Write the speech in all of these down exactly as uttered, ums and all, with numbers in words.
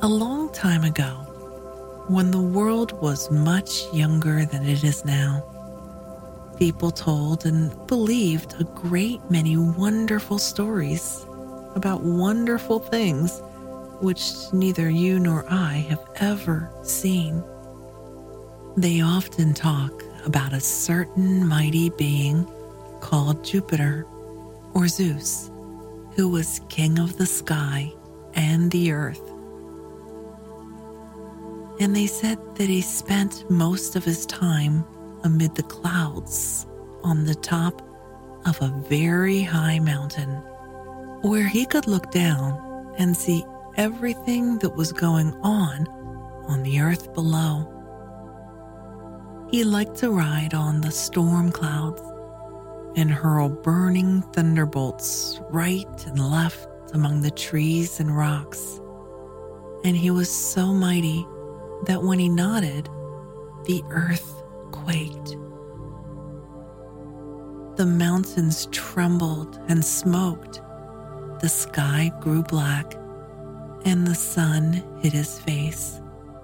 A long time ago, when the world was much younger than it is now, people told and believed a great many wonderful stories about wonderful things which neither you nor I have ever seen. They often talk about a certain mighty being called Jupiter or Zeus, who was king of the sky and the earth. And they said that he spent most of his time amid the clouds on the top of a very high mountain, where he could look down and see everything that was going on on the earth below. He liked to ride on the storm clouds and hurl burning thunderbolts right and left among the trees and rocks. And he was so mighty that when he nodded, the earth quaked. The mountains trembled and smoked, the sky grew black, and the sun hid his face.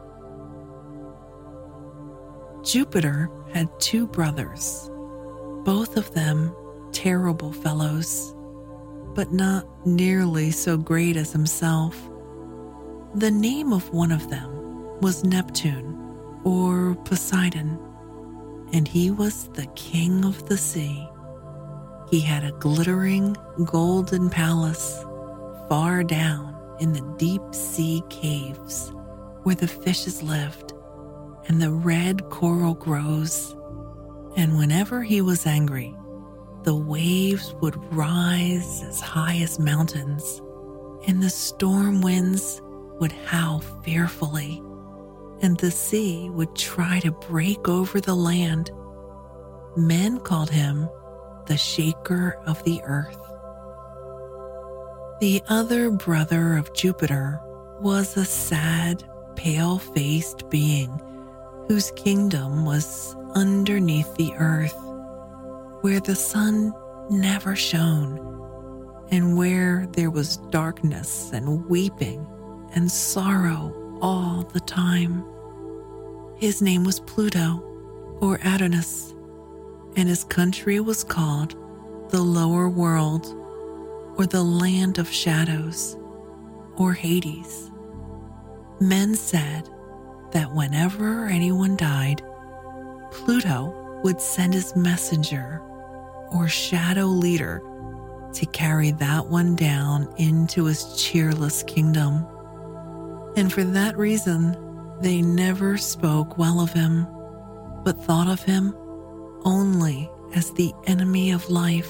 Jupiter had two brothers, both of them terrible fellows, but not nearly so great as himself. The name of one of them was Neptune, or Poseidon, and he was the king of the sea. He had a glittering golden palace far down in the deep sea caves where the fishes lived and the red coral grows. And whenever he was angry, the waves would rise as high as mountains, and the storm winds would howl fearfully, and the sea would try to break over the land. Men called him the shaker of the earth. The other brother of Jupiter was a sad, pale-faced being whose kingdom was underneath the earth, where the sun never shone, and where there was darkness and weeping and sorrow all the time. His name was Pluto, or Adonis, and his country was called the Lower World, or the Land of Shadows, or Hades. Men said that whenever anyone died, Pluto would send his messenger, or shadow leader, to carry that one down into his cheerless kingdom. And for that reason, they never spoke well of him, but thought of him only as the enemy of life.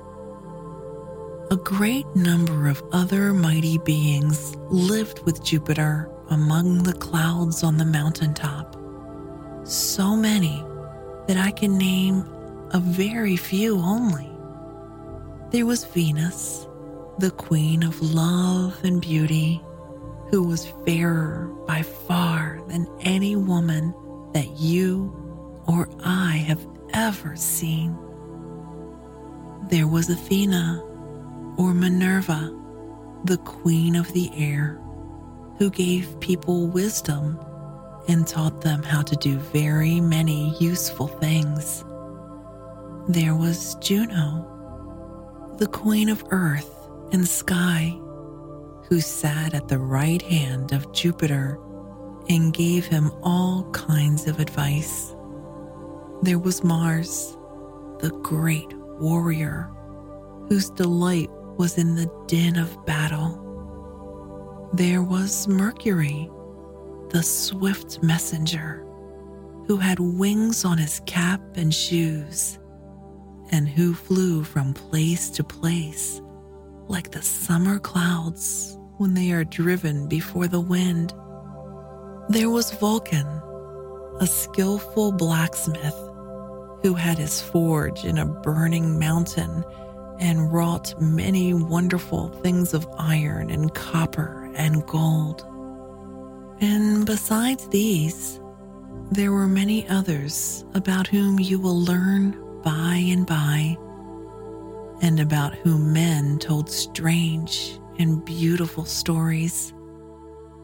A great number of other mighty beings lived with Jupiter among the clouds on the mountaintop, so many that I can name a very few only. There was Venus, the queen of love and beauty, who was fairer by far than any woman that you or I have ever seen. There was Athena, or Minerva, the queen of the air, who gave people wisdom and taught them how to do very many useful things. There was Juno, the queen of earth and sky, who sat at the right hand of Jupiter and gave him all kinds of advice. There was Mars, the great warrior, whose delight was in the din of battle. There was Mercury, the swift messenger, who had wings on his cap and shoes, and who flew from place to place like the summer clouds when they are driven before the wind. There was Vulcan, a skillful blacksmith who had his forge in a burning mountain and wrought many wonderful things of iron and copper and gold. And besides these, there were many others about whom you will learn by and by, and about whom men told strange and beautiful stories.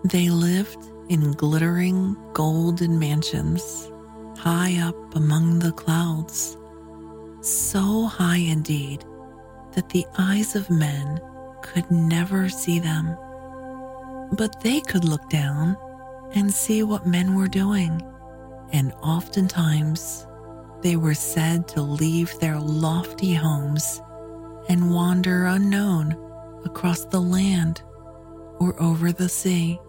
They lived in glittering golden mansions high up among the clouds, so high indeed that the eyes of men could never see them. But they could look down and see what men were doing, and oftentimes they were said to leave their lofty homes and wander unknown across the land or over the sea.